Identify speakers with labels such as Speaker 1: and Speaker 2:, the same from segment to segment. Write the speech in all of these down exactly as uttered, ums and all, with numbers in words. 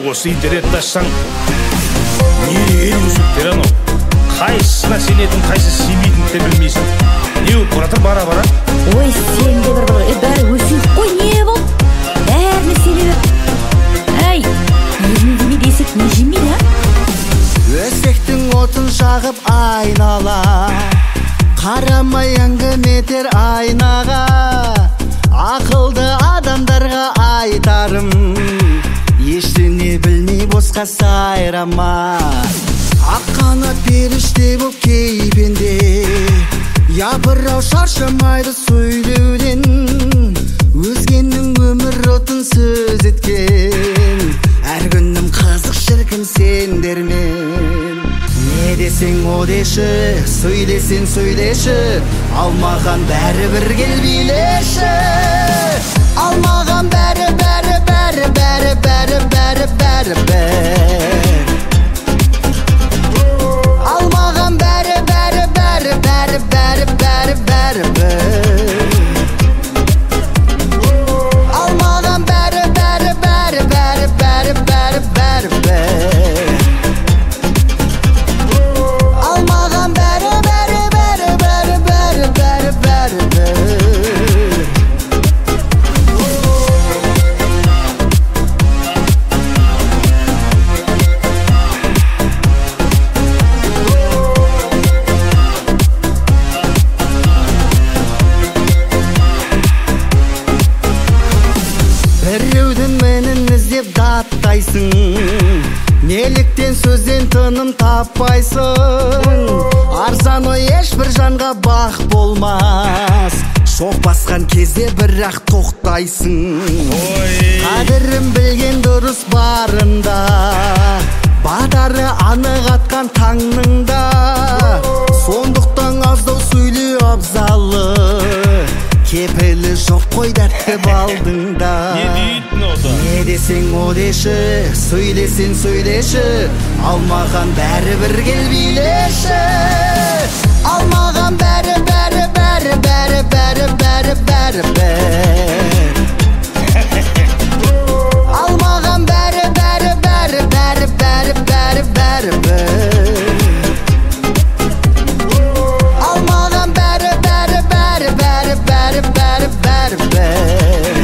Speaker 1: осы интернетті ашсаң не өсектер анау, қайсысына сенетін қайсысы сенбейтінді де білмейсің. Не болып баратыр бара-бара?
Speaker 2: Ой, сен де бір бір бәрі өсек қой, не болып? Бәріне сене бер. Әй, еліне деме десек не жемейді, а?
Speaker 3: Өсектің отын жағып айнала, қарамай әңгіметер айнаға. Ақылды адамдарға айтарым, ештеңе білмей босқа сайрама. Аққанат періште боп кейпенде, япырау шаршамайды сөйлеуден. Өзгенің өмір отын сөз еткен, әр күнім қызық шіркін сендермен. Не десең о деші, сөйлесең сөйлеші, алмаған бәрі бір кел билеші. Алмаған бәрі бәрі бәрі бәрі бәрі бәрі бәрі бәрі. Алмаған бәрі бәрі бәрі бәрі бәрі бәрі бәрі бәрі. Алмаған бәрі бәрі бәрі бәрі бәрі бәрі бәрі бәрі. Алмаған бәрі бәрі бәрі бәрі бәрі бәрі бәрі бәрі. Біреудің менің іздеп даттайсың, неліктен сөзден тыным таппайсың. Арзан ой ешбір жанға бақ болмас, шоқ басқан кезде бірақ тоқтайсың. Қадірім білген дұрыс барында, батары анық атқан таңныңда. Сондықтан аздау сөйле абзалы, кепілі жоқ қой дәтті балдыңда.
Speaker 1: Не дейтін ода?
Speaker 3: Не десең о деші, сөйлесең сөйлеші, алмаған бәрі бір кел билеші. Алмаған бәрі бәрі бәрі бәрі бәрі бәрі бәрі бәрі. Алмаған бәрі бәрі бәрі бәрі бәрі бәрі бәрі бәрі. Алмаған бәрі бәрі бәрі бәрі бәрі бәрі бәрі бәрі.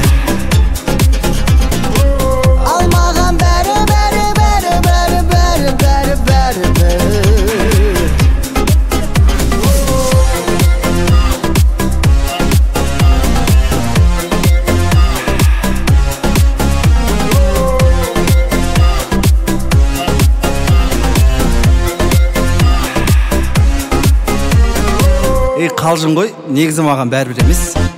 Speaker 3: Алмаған бәрі бәрі бәрі бәрі бәрі бәрі бәрі бәрі. Ей қалжың ғой, негізі маған бәрібір емес.